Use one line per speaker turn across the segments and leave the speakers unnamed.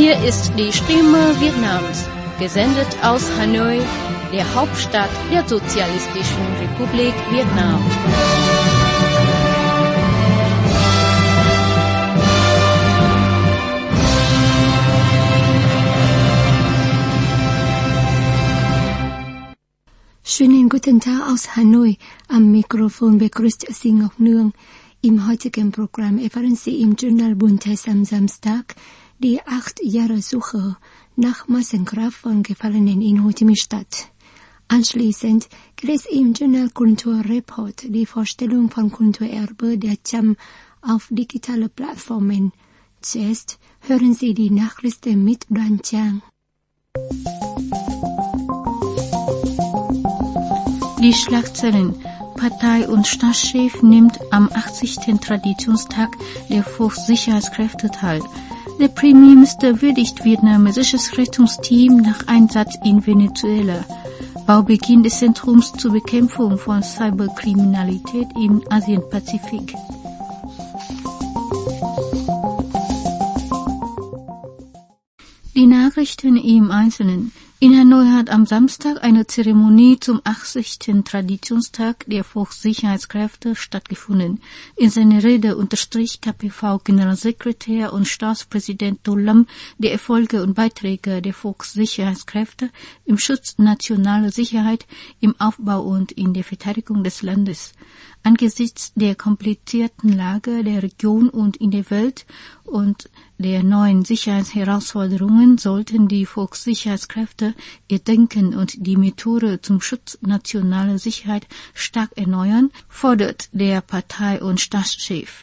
Hier ist die Stimme Vietnams, gesendet aus Hanoi, der Hauptstadt der Sozialistischen Republik Vietnam.
Schönen guten Tag aus Hanoi. Am Mikrofon begrüßt Sie Ngọc Nương. Im heutigen Programm erfahren Sie im Journal Buntes am Samstag die 8 Jahre Suche nach Massengrab von Gefallenen in Ho Chi Minh Stadt. Anschließend geht es im Journal Kulturreport die Vorstellung von Kulturerbe der Cham auf digitale Plattformen. Zuerst hören Sie die Nachrichten mit Đoàn Chang.
Die Schlagzeilen: Partei- und Staatschef nimmt am 80. Traditionstag der Volkssicherheitskräfte teil. Der Premierminister würdigt vietnamesisches Rettungsteam nach Einsatz in Venezuela. Baubeginn des Zentrums zur Bekämpfung von Cyberkriminalität im Asien-Pazifik. Die Nachrichten im Einzelnen. In Hanoi hat am Samstag eine Zeremonie zum 80. Traditionstag der Volkssicherheitskräfte stattgefunden. In seiner Rede unterstrich KPV-Generalsekretär und Staatspräsident Tô Lâm die Erfolge und Beiträge der Volkssicherheitskräfte im Schutz nationaler Sicherheit, im Aufbau und in der Verteidigung des Landes. Angesichts der komplizierten Lage der Region und in der Welt und der neuen Sicherheitsherausforderungen sollten die Volkssicherheitskräfte ihr Denken und die Methode zum Schutz nationaler Sicherheit stark erneuern, fordert der Partei- und Staatschef.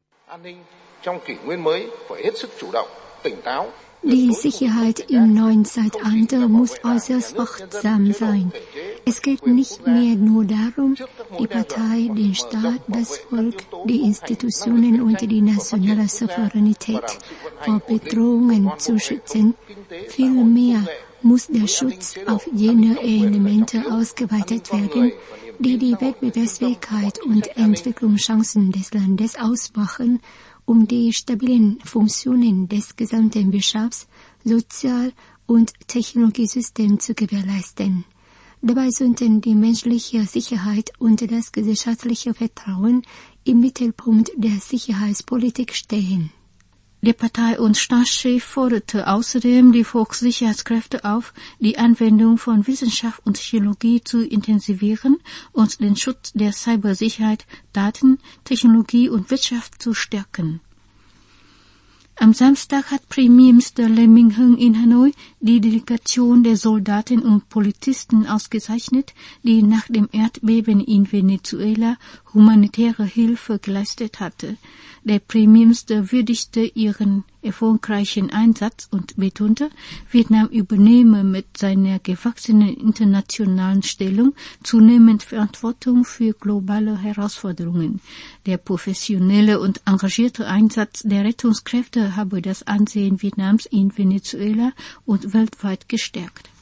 Die Sicherheit im neuen Zeitalter muss äußerst wachsam sein. Es geht nicht mehr nur darum, die Partei, den Staat, das Volk, die Institutionen und die nationale Souveränität vor Bedrohungen zu schützen. Vielmehr muss der Schutz auf jene Elemente ausgeweitet werden, die die Wettbewerbsfähigkeit und Entwicklungschancen des Landes ausmachen, um die stabilen Funktionen des gesamten Wirtschafts-, Sozial- und Technologiesystems zu gewährleisten. Dabei sollten die menschliche Sicherheit und das gesellschaftliche Vertrauen im Mittelpunkt der Sicherheitspolitik stehen.
Der Partei- und Staatschef forderte außerdem die Volkssicherheitskräfte auf, die Anwendung von Wissenschaft und Technologie zu intensivieren und den Schutz der Cybersicherheit, Daten, Technologie und Wirtschaft zu stärken. Am Samstag hat Premierminister Lee Minh-Hung in Hanoi die Delegation der Soldaten und Polizisten ausgezeichnet, die nach dem Erdbeben in Venezuela humanitäre Hilfe geleistet hatte. Der Premierminister würdigte ihren erfolgreichen Einsatz und betonte, Vietnam übernehme mit seiner gewachsenen internationalen Stellung zunehmend Verantwortung für globale Herausforderungen. Der professionelle und engagierte Einsatz der Rettungskräfte habe das Ansehen Vietnams in Venezuela und weltweit gestärkt.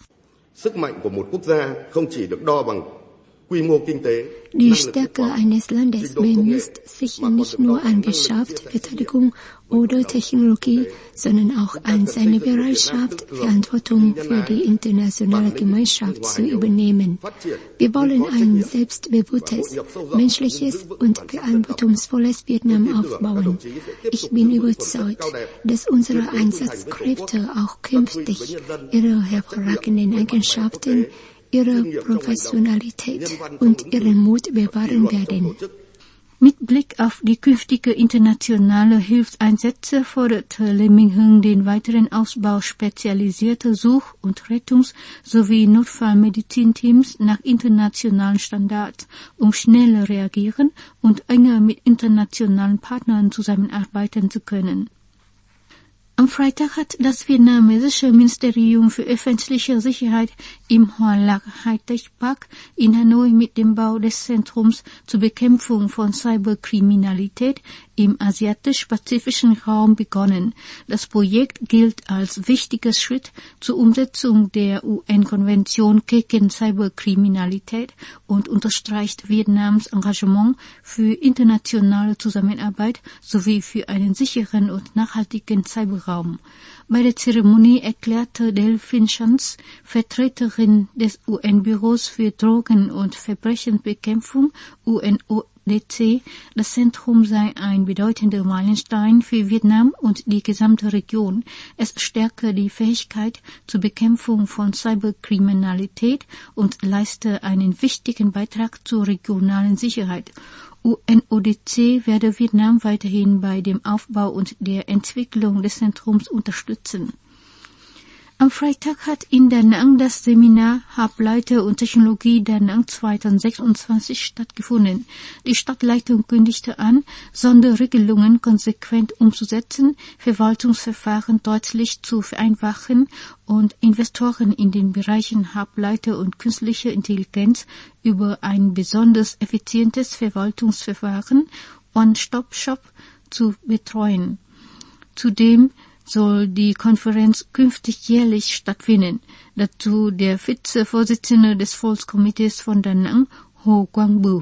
Die Stärke eines Landes bemisst sich nicht nur an Wirtschaft, Verteidigung oder Technologie, sondern auch an seine Bereitschaft, Verantwortung für die internationale Gemeinschaft zu übernehmen. Wir wollen ein selbstbewusstes, menschliches und verantwortungsvolles Vietnam aufbauen. Ich bin überzeugt, dass unsere Einsatzkräfte auch künftig ihre hervorragenden Eigenschaften, ihre Professionalität und ihren Mut bewahren werden.
Mit Blick auf die künftige internationale Hilfseinsätze forderte Lee Minh-Hung den weiteren Ausbau spezialisierter Such- und Rettungs- sowie Notfallmedizinteams nach internationalen Standards, um schneller reagieren und enger mit internationalen Partnern zusammenarbeiten zu können. Am Freitag hat das vietnamesische Ministerium für öffentliche Sicherheit im Hoa Lạc High-Tech Park in Hanoi mit dem Bau des Zentrums zur Bekämpfung von Cyberkriminalität im asiatisch-pazifischen Raum begonnen. Das Projekt gilt als wichtiger Schritt zur Umsetzung der UN-Konvention gegen Cyberkriminalität und unterstreicht Vietnams Engagement für internationale Zusammenarbeit sowie für einen sicheren und nachhaltigen Cyberraum Raum. Bei der Zeremonie erklärte Delphine Schanz, Vertreterin des UN-Büros für Drogen- und Verbrechensbekämpfung UNODC, das Zentrum sei ein bedeutender Meilenstein für Vietnam und die gesamte Region. Es stärke die Fähigkeit zur Bekämpfung von Cyberkriminalität und leiste einen wichtigen Beitrag zur regionalen Sicherheit. UNODC werde Vietnam weiterhin bei dem Aufbau und der Entwicklung des Zentrums unterstützen. Am Freitag hat in Da Nang das Seminar Halbleiter und Technologie Da Nang 2026 stattgefunden. Die Stadtleitung kündigte an, Sonderregelungen konsequent umzusetzen, Verwaltungsverfahren deutlich zu vereinfachen und Investoren in den Bereichen Halbleiter und künstliche Intelligenz über ein besonders effizientes Verwaltungsverfahren One-Stop-Shop zu betreuen. Zudem soll die Konferenz künftig jährlich stattfinden. Dazu der Vizevorsitzende des Volkskomitees von Da Nang, Ho Quang Bưu.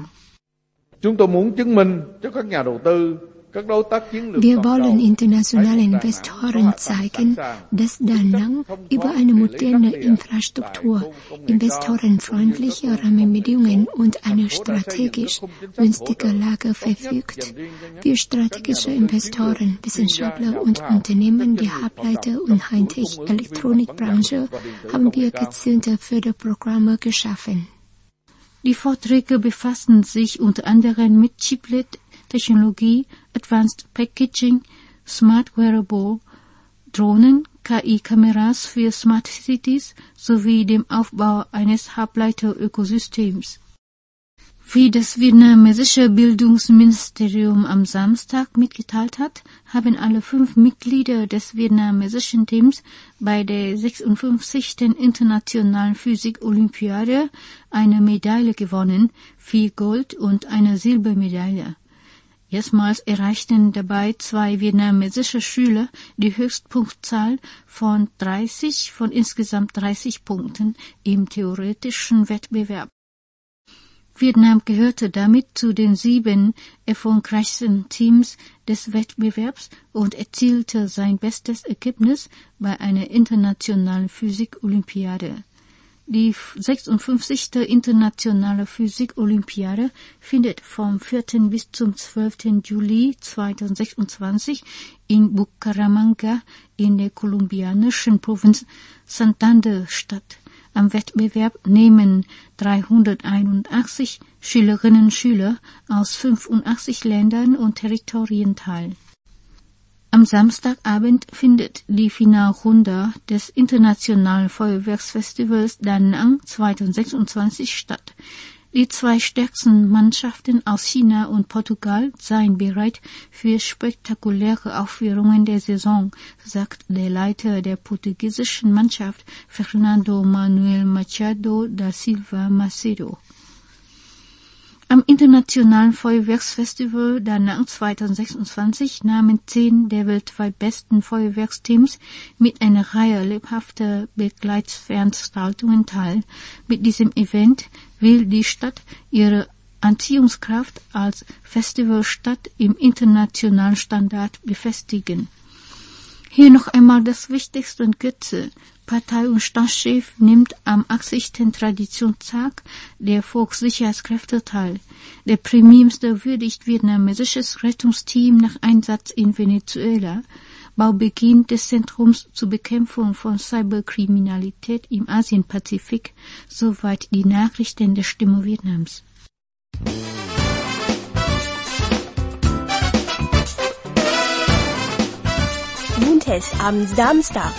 Wir wollen internationalen Investoren zeigen, dass Da Nang über eine moderne Infrastruktur, investorenfreundliche Rahmenbedingungen und eine strategisch günstige Lage verfügt. Für strategische Investoren, Wissenschaftler und Unternehmen der Halbleiter- und Hightech-Elektronikbranche haben wir gezielte Förderprogramme geschaffen.
Die Vorträge befassen sich unter anderem mit Chiplet-Technologie, Advanced Packaging, Smart Wearable, Drohnen, KI-Kameras für Smart Cities sowie dem Aufbau eines Halbleiter-Ökosystems. Wie das vietnamesische Bildungsministerium am Samstag mitgeteilt hat, haben alle 5 Mitglieder des vietnamesischen Teams bei der 56. Internationalen Physik-Olympiade eine Medaille gewonnen, 4 Gold- und eine Silbermedaille. Erstmals erreichten dabei 2 vietnamesische Schüler die Höchstpunktzahl von 30 von insgesamt 30 Punkten im theoretischen Wettbewerb. Vietnam gehörte damit zu den 7 erfolgreichsten Teams des Wettbewerbs und erzielte sein bestes Ergebnis bei einer internationalen Physik-Olympiade. Die 56. Internationale Physik-Olympiade findet vom 4. bis zum 12. Juli 2026 in Bucaramanga in der kolumbianischen Provinz Santander statt. Am Wettbewerb nehmen 381 Schülerinnen und Schüler aus 85 Ländern und Territorien teil. Am Samstagabend findet die Finalrunde des Internationalen Feuerwerksfestivals Da Nang 2026 statt. Die 2 stärksten Mannschaften aus China und Portugal seien bereit für spektakuläre Aufführungen der Saison, sagt der Leiter der portugiesischen Mannschaft Fernando Manuel Machado da Silva Macedo. Am Internationalen Feuerwerksfestival Da Nang 2026 nahmen 10 der weltweit besten Feuerwerksteams mit einer Reihe lebhafter Begleitveranstaltungen teil. Mit diesem Event will die Stadt ihre Anziehungskraft als Festivalstadt im internationalen Standard befestigen. Hier noch einmal das Wichtigste in Kürze. Partei- und Staatschef nimmt am 80. Traditionstag der Volkssicherheitskräfte teil. Der Premierminister würdigt vietnamesisches Rettungsteam nach Einsatz in Venezuela. Baubeginn des Zentrums zur Bekämpfung von Cyberkriminalität im Asien-Pazifik. Soweit die Nachrichten der Stimme Vietnams.
Mundtest am Samstag.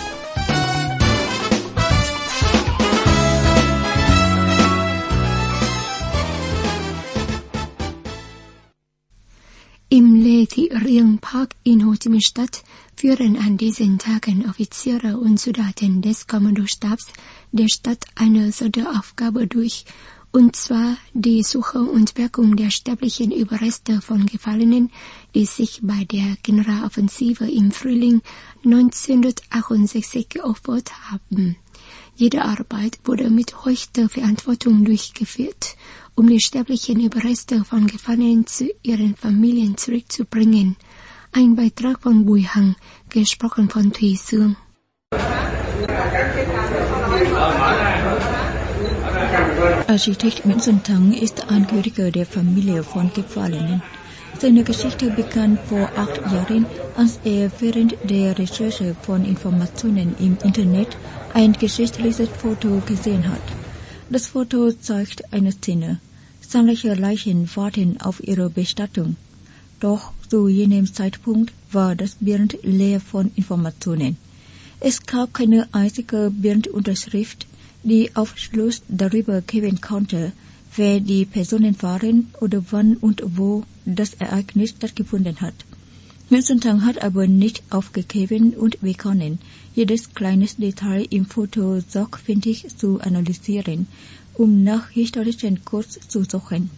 Im Le Thi Rien Park in Ho Chi Minh Stadt führen an diesen Tagen Offiziere und Soldaten des Kommandostabs der Stadt eine Sonderaufgabe durch, und zwar die Suche und Bergung der sterblichen Überreste von Gefallenen, die sich bei der Generaloffensive im Frühling 1968 geopfert haben. Jede Arbeit wurde mit höchster Verantwortung durchgeführt, um die sterblichen Überreste von Gefallenen zu ihren Familien zurückzubringen. Ein Beitrag von Bùi Hằng, gesprochen von Thùy Sương.
Architekt Nguyễn Xuân Thắng ist Angehöriger der Familie von Gefallenen. Seine Geschichte begann vor 8 Jahren, als während der Recherche von Informationen im Internet ein geschichtliches Foto gesehen hat. Das Foto zeigt eine Szene. Zahlreiche Leichen warten auf ihre Bestattung. Doch zu jenem Zeitpunkt war das Bild leer von Informationen. Es gab keine einzige Bildunterschrift, die Aufschluss darüber geben konnte, wer die Personen waren oder wann und wo das Ereignis stattgefunden hat. Nguyễn Xuân Thắng hat aber nicht aufgegeben und begonnen, jedes kleines Detail im Foto sorgfältig zu analysieren, nach historischen Codes zu suchen.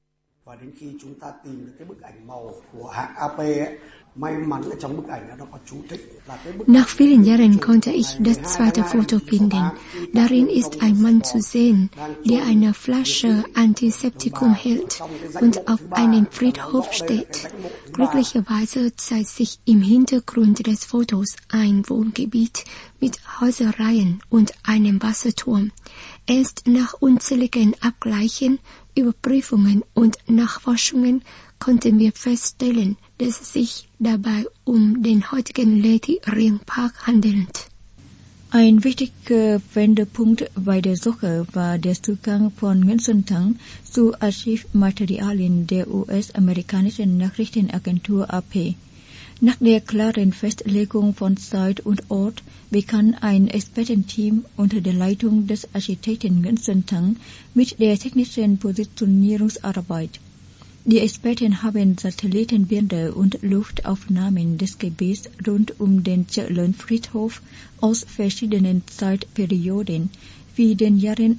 Và đến khi chúng ta tìm được cái bức ảnh màu của hãng AP may mắn ở trong bức ảnh nó có chú thích là cái bức.
Nach vielen Jahren konnte ich das zweite Foto finden. Darin ist ein Mann zu sehen, der eine Flasche Antiseptikum hält und auf einem Friedhof steht. Glücklicherweise zeigt sich im Hintergrund des Fotos ein Wohngebiet mit Häuserreihen und einem Wasserturm. Erst nach unzähligen Abgleichen, Überprüfungen und Nachforschungen konnten wir feststellen, dass es sich dabei den heutigen Leti Ring Park handelt.
Ein wichtiger Wendepunkt bei der Suche war der Zugang von Nguyễn Xuân Thắng zu Archivmaterialien der US-amerikanischen Nachrichtenagentur AP. Nach der klaren Festlegung von Zeit und Ort begann ein Expertenteam unter der Leitung des Architekten Nguyễn Xuân Thắng mit der technischen Positionierungsarbeit. Die Experten haben Satellitenbilder und Luftaufnahmen des Gebiets rund den Chợ-Lớn-Friedhof aus verschiedenen Zeitperioden wie den Jahren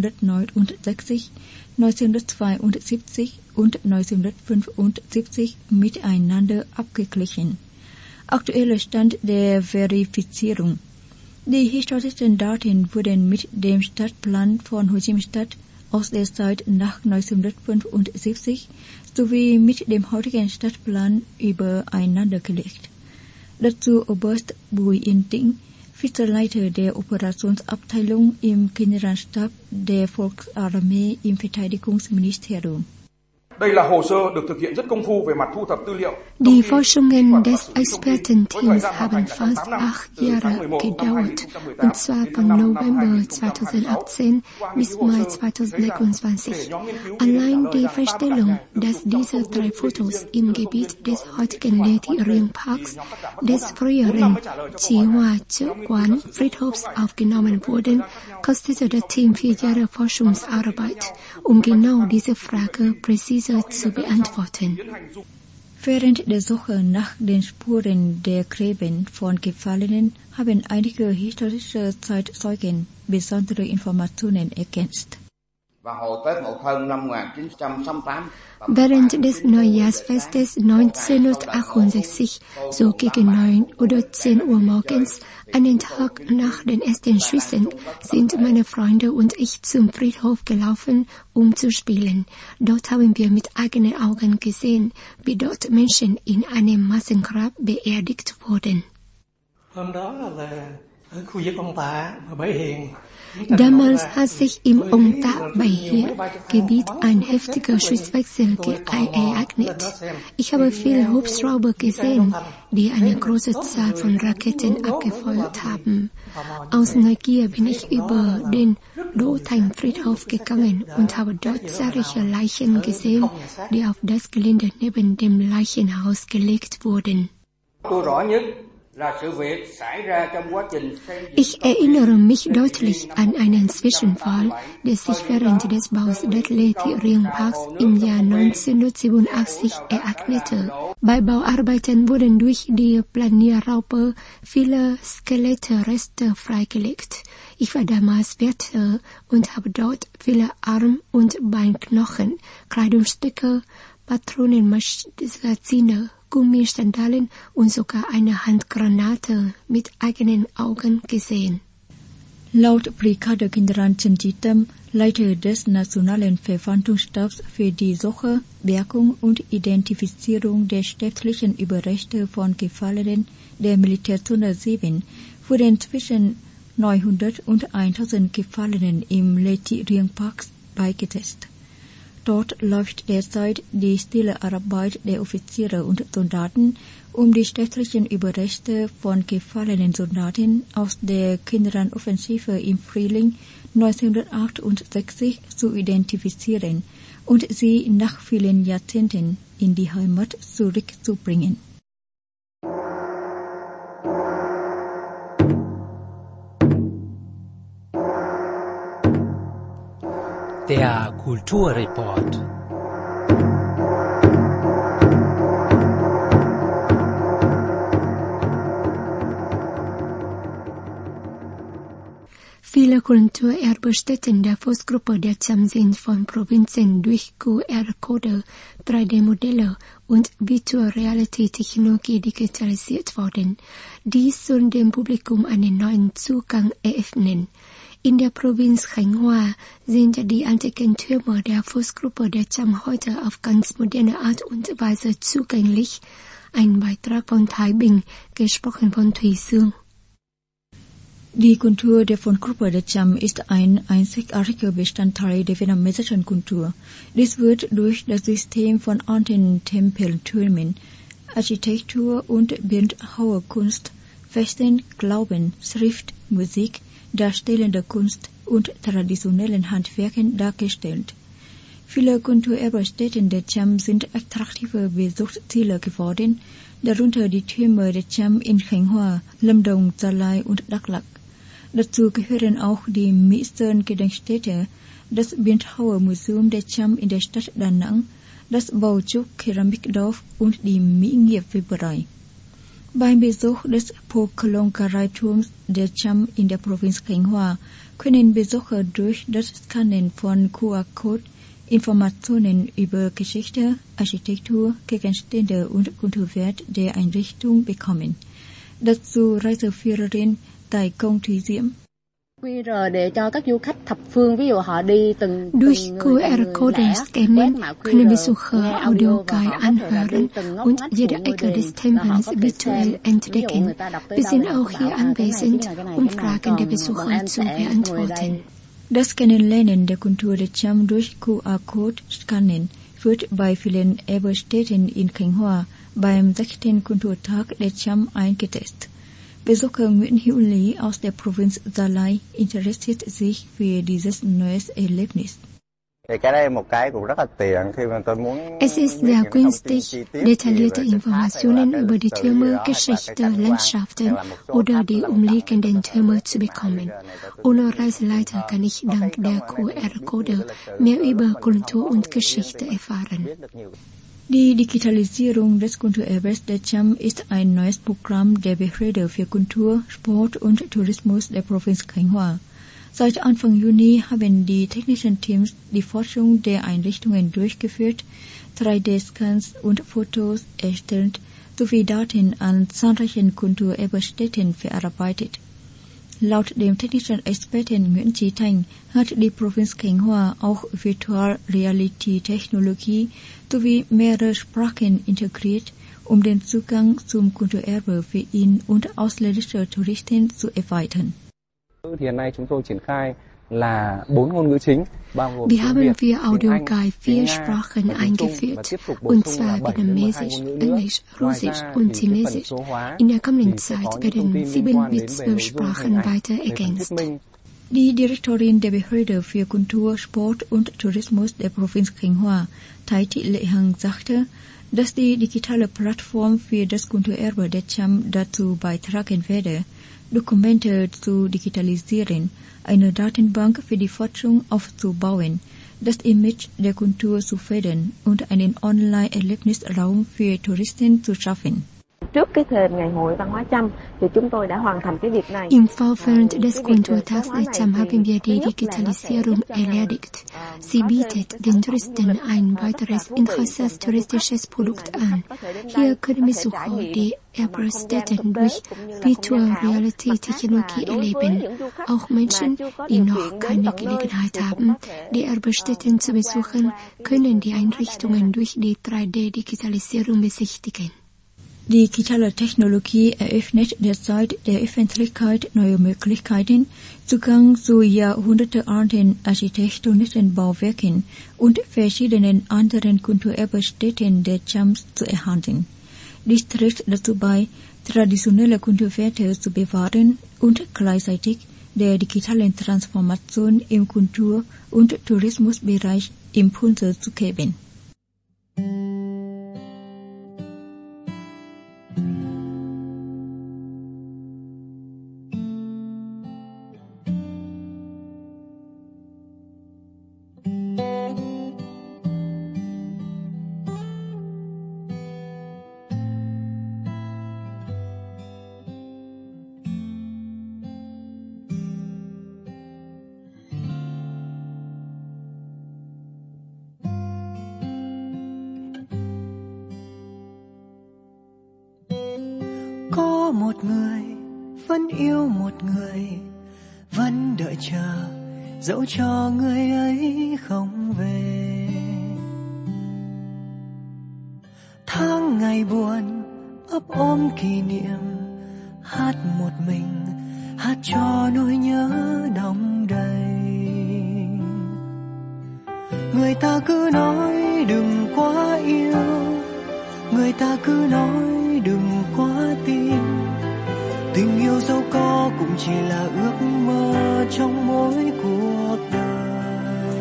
1969, 1972 und 1975 miteinander abgeglichen. Aktueller Stand der Verifizierung. Die historischen Daten wurden mit dem Stadtplan von Ho Chi Minh Stadt aus der Zeit nach 1975 sowie mit dem heutigen Stadtplan übereinandergelegt. Dazu Oberst Bùi Yên Tĩnh, Vizeleiter der Operationsabteilung im Generalstab der Volksarmee im Verteidigungsministerium.
Die Forschungen des Expertenteams haben fast 8 Jahre gedauert, und zwar von November 2018 bis Mai 2026. Allein die Feststellung, dass diese 3 Fotos im Gebiet des heutigen Leti Ring Parks, des früheren Chi Hoa Chợ Quán Friedhofs aufgenommen wurden, kostete das Team 4 Jahre Forschungsarbeit, genau diese Frage präzise zu beantworten.
Während der Suche nach den Spuren der Gräben von Gefallenen haben einige historische Zeitzeugen besondere Informationen ergänzt.
Während des Neujahrsfestes 1968, so gegen 9 oder 10 Uhr morgens, einen Tag nach den ersten Schüssen, sind meine Freunde und ich zum Friedhof gelaufen, um zu spielen. Dort haben wir mit eigenen Augen gesehen, wie dort Menschen in einem Massengrab beerdigt wurden. Damals hat sich im Ông Tạ Bảy Hiền Gebiet ein heftiger Schusswechsel ereignet. Ich habe viele Hubschrauber gesehen, die eine große Zahl von Raketen abgefeuert haben. Aus Neugier bin ich über den Đỗ Thành Friedhof gegangen und habe dort zahlreiche Leichen gesehen, die auf das Gelände neben dem Leichenhaus gelegt wurden. Ich erinnere mich deutlich an einen Zwischenfall, der sich während des Baus des Leti Ring Parks im Jahr 1987 ereignete. Bei Bauarbeiten wurden durch die Planierraupe viele Skelettreste freigelegt. Ich war damals Wärter und habe dort viele Arm- und Beinknochen, Kleidungsstücke, Patronenmagazine, Gummisandalen und sogar eine Handgranate mit eigenen Augen gesehen.
Laut Brigadegeneral Trần Chí Tâm, Leiter des Nationalen Verwaltungsstabs für die Suche, Bergung und Identifizierung der schriftlichen Überreste von Gefallenen der Militärzone 7 wurden zwischen 900 und 1000 Gefallenen im Leti Rieng Park beigesetzt. Dort läuft derzeit die stille Arbeit der Offiziere und Soldaten, um die schriftlichen Überreste von gefallenen Soldaten aus der Kinderanoffensive im Frühling 1968 zu identifizieren und sie nach vielen Jahrzehnten in die Heimat zurückzubringen.
Der Kulturreport.
Viele Kulturerbestätten der Forstgruppe der Cham sind von Provinzen durch QR-Code, 3D-Modelle und Virtual Reality-Technologie digitalisiert worden. Dies soll dem Publikum einen neuen Zugang eröffnen. In der Provinz Khánh Hòa sind die antiken Türme der Forstgruppe der Cham heute auf ganz moderne Art und Weise zugänglich. Ein Beitrag von Thái Bình, gesprochen von Thủy Sương.
Die Kultur der Forstgruppe der Cham ist ein einzigartiger Bestandteil der vietnamesischen Kultur. Dies wird durch das System von alten Tempeltürmen, Architektur und Bildhauerkunst, Festen, Glauben, Schrift, Musik, darstellende Kunst und traditionellen Handwerken dargestellt. Viele Kulturerbestätten der Cham sind attraktive Besuchsziele geworden, darunter die Türme der Cham in Khánh Hòa, Lâm Đồng, Gia Lai und Đắk Lắk. Dazu gehören auch die Meister-Gedenkstätte, das Bildhauermuseum der Cham in der Stadt Da Nang, das Bauchuk-Keramikdorf und die Mỹ-Nghiệp-Weberei. Beim Besuch des Poklongkarai-Turms der Cham in der Provinz Khánh Hòa können Besucher durch das Scannen von QR-Code Informationen über Geschichte, Architektur, Gegenstände und Kulturwert der Einrichtung bekommen. Dazu Reiseführerin Tài Công Thúy Diễm.
Durch QR-Code scannen können Besucher Audioguide anhören und jede Ecke des Tempels virtuell entdecken. Wir sind auch hier anwesend, um Fragen der Besucher zu beantworten.
Das Kennenlernen der Kultur der Cham durch QR-Code-Scannen wird bei vielen Erbestätten in Khánh Hòa beim 6. Kulturtag der Cham eingesetzt. Besucher Nguyễn Hữu Lý aus der Provinz Gia Lai interessiert sich für dieses neues Erlebnis.
Es ist sehr günstig, detaillierte Informationen über die Türme, Geschichte, Landschaften oder die umliegenden Türme zu bekommen. Ohne Reiseleiter kann ich dank der QR-Code mehr über Kultur und Geschichte erfahren.
Die Digitalisierung des Kulturerbes der Cham ist ein neues Programm der Behörde für Kultur, Sport und Tourismus der Provinz Khánh Hòa. Seit Anfang Juni haben die technischen Teams die Forschung der Einrichtungen durchgeführt, 3D-Scans und Fotos erstellt sowie Daten an zahlreichen Kulturerbestätten verarbeitet. Laut dem technischen Experten Nguyễn Chí Thành hat die Provinz Khánh Hòa auch Virtual Reality Technologie sowie mehrere Sprachen integriert, um den Zugang zum Kulturerbe für ihn und ausländische Touristen zu erweitern.
Wir haben für Audioguide 4 Sprachen eingeführt, und zwar Vietnamesisch, Englisch, Russisch und Chinesisch. In der kommenden Zeit werden 7 bis 12 Sprachen weiter ergänzt.
Die Direktorin der Behörde für Kultur, Sport und Tourismus der Provinz Khánh Hòa, Thai Thị Lệ Hằng, sagte, dass die digitale Plattform für das Kulturerbe der Cham dazu beitragen werde, Dokumente zu digitalisieren, eine Datenbank für die Forschung aufzubauen, das Image der Kultur zu fördern und einen Online-Erlebnisraum für Touristen zu schaffen.
trước cái thềm ngày hội văn hóa Chăm thì chúng tôi đã hoàn thành cái việc này.
Im Vorfeld des Kulturtags der Cham haben wir die Digitalisierung erledigt. Sie bietet den Touristen ein weiteres interessantes touristisches Produkt an. Hier können Besucher die Erststätten durch Virtual Reality Technologie erleben. Auch Menschen, die noch keine Gelegenheit haben, die Erststätten zu besuchen, können die Einrichtungen durch die 3D-Digitalisierung besichtigen.
Digitale Technologie eröffnet derzeit der Öffentlichkeit neue Möglichkeiten, Zugang zu jahrhundertealten architektonischen Bauwerken und verschiedenen anderen Kulturerbestätten der Chams zu erhalten. Dies trägt dazu bei, traditionelle Kulturwerte zu bewahren und gleichzeitig der digitalen Transformation im Kultur- und Tourismusbereich Impulse zu geben.
Có một người vẫn yêu một người, vẫn đợi chờ dẫu cho người ấy không về. Tháng ngày buồn ấp ôm kỷ niệm, hát một mình, hát cho nỗi nhớ đong đầy. Người ta cứ nói đừng quá yêu, người ta cứ nói đừng quá tin. Tình yêu dẫu có cũng chỉ là ước mơ trong mỗi cuộc đời.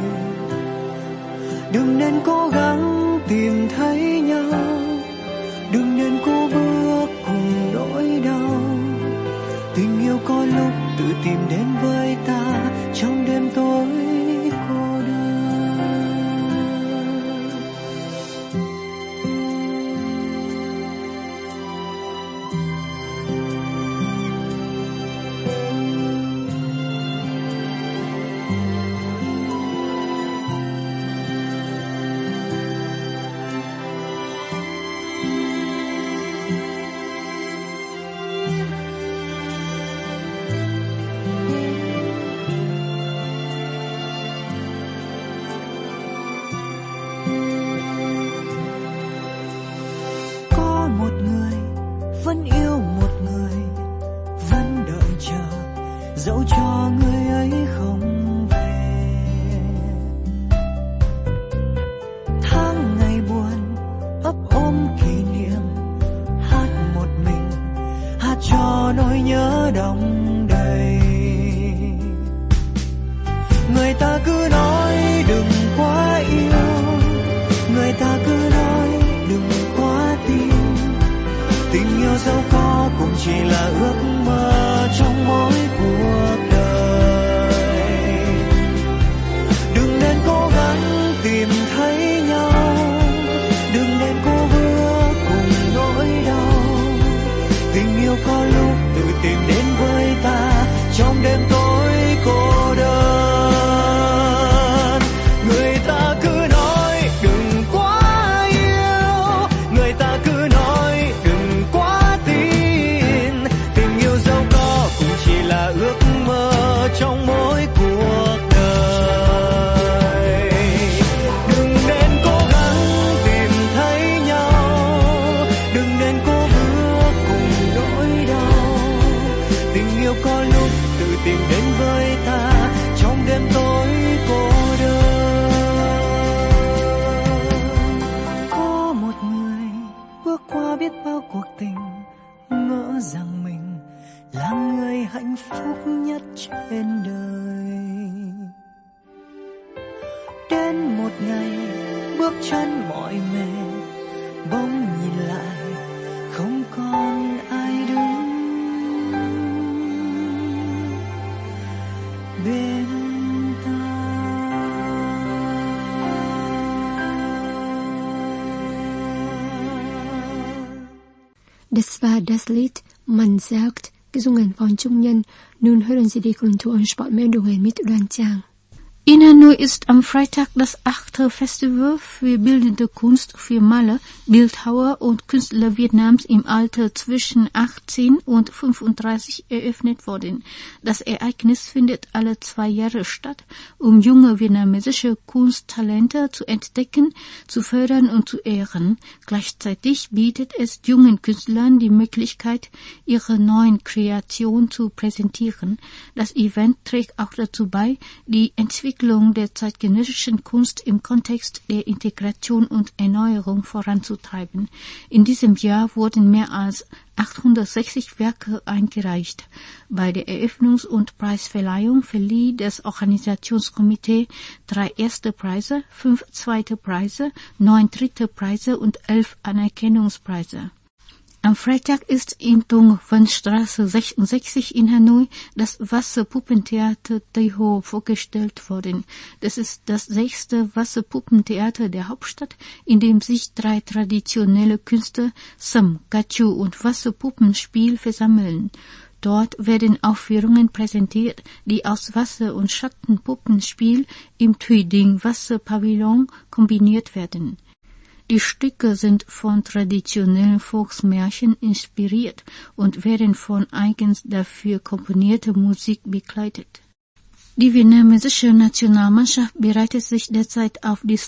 Đừng nên cố gắng tìm thấy nhau, đừng nên cố bước cùng nỗi đau. Tình yêu có lúc tự tìm đến với ta trong đêm tối cô đơn. Dẫu cho người ấy không về. Tháng ngày buồn ấp ôm kỷ niệm, hát một mình, hát cho nỗi nhớ đong đầy. Người ta cứ nói đừng quá yêu, người ta cứ nói đừng quá tin. Tình yêu dẫu có cũng chỉ là ước mơ trong mỗi cuộc đời. Đừng nên cố gắng tìm thấy nhau, đừng nên cố bước cùng nỗi đau. Tình yêu có lúc tự tìm đến với ta trong đêm tối cô đơn. Người ta cứ nói đừng quá yêu, người ta cứ nói đừng quá tin. Tình yêu dẫu có cũng chỉ là ước mơ trong mỗi cuộc đời. Đừng nên cố gắng tìm thấy nhau, đừng nên cố bước cùng nỗi đau. Tình yêu có lúc tự tìm đến với ta trong đêm tối cô đơn. Có một người bước qua biết bao cuộc tình, ngỡ rằng mình là người hạnh phúc nhất trên đời. Đến một ngày bước chân mỏi mệt, bỗng nhìn lại không còn ai đứng bên ta.
Das war das Lied Man sagt, gesungen von Trung Nhân. Nun hören Sie die Kultur- und Sportmeldungen mit Đoàn Trang.
In Hanoi ist am Freitag das 8. Festival für bildende Kunst für Maler, Bildhauer und Künstler Vietnams im Alter zwischen 18 und 35 eröffnet worden. Das Ereignis findet alle 2 Jahre statt, um junge vietnamesische Kunsttalente zu entdecken, zu fördern und zu ehren. Gleichzeitig bietet es jungen Künstlern die Möglichkeit, ihre neuen Kreationen zu präsentieren. Das Event trägt auch dazu bei, die Entwicklung der zeitgenössischen Kunst im Kontext der Integration und Erneuerung voranzutreiben. In diesem Jahr wurden mehr als 860 Werke eingereicht. Bei der Eröffnungs- und Preisverleihung verlieh das Organisationskomitee 3 erste Preise, 5 zweite Preise, 9 dritte Preise und 11 Anerkennungspreise. Am Freitag ist in Tung Van Straße 66 in Hanoi das Wasserpuppentheater Tây Hồ vorgestellt worden. Das ist das 6. Wasserpuppentheater der Hauptstadt, in dem sich 3 traditionelle Künste, Sầm, Ca Chu und Wasserpuppenspiel versammeln. Dort werden Aufführungen präsentiert, die aus Wasser- und Schattenpuppenspiel im Thuy Dinh Wasserpavillon kombiniert werden. Die Stücke sind von traditionellen Volksmärchen inspiriert und werden von eigens dafür komponierter Musik begleitet. Die vietnamesische Nationalmannschaft bereitet sich derzeit auf die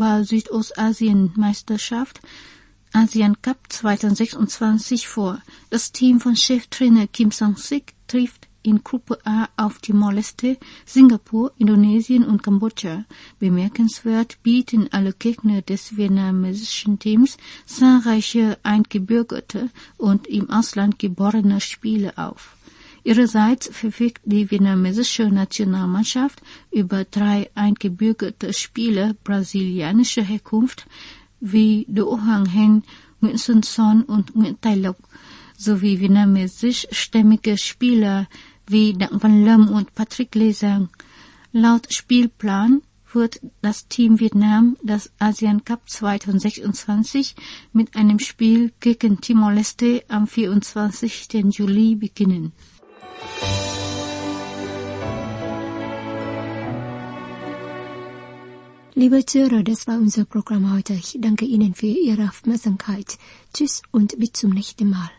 Fußball-Südostasien-Meisterschaft Asian Cup 2026 vor. Das Team von Cheftrainer Kim Sang-sik trifft in Gruppe A auf Timor-Leste, Singapur, Indonesien und Kambodscha. Bemerkenswert bieten alle Gegner des vietnamesischen Teams zahlreiche eingebürgerte und im Ausland geborene Spieler auf. Ihrerseits verfügt die vietnamesische Nationalmannschaft über 3 eingebürgerte Spieler brasilianischer Herkunft wie Do Hoàng Hen, Nguyễn Xuân Son und Nguyễn Tài Lộc, sowie vietnamesischstämmige Spieler wie Đặng Văn Lâm und Patrick Lê Giang. Laut Spielplan wird das Team Vietnam das Asian Cup 2026 mit einem Spiel gegen Timor-Leste am 24. Juli beginnen.
Liebe Zuhörer, das war unser Programm heute. Ich danke Ihnen für Ihre Aufmerksamkeit. Tschüss und bis zum nächsten Mal.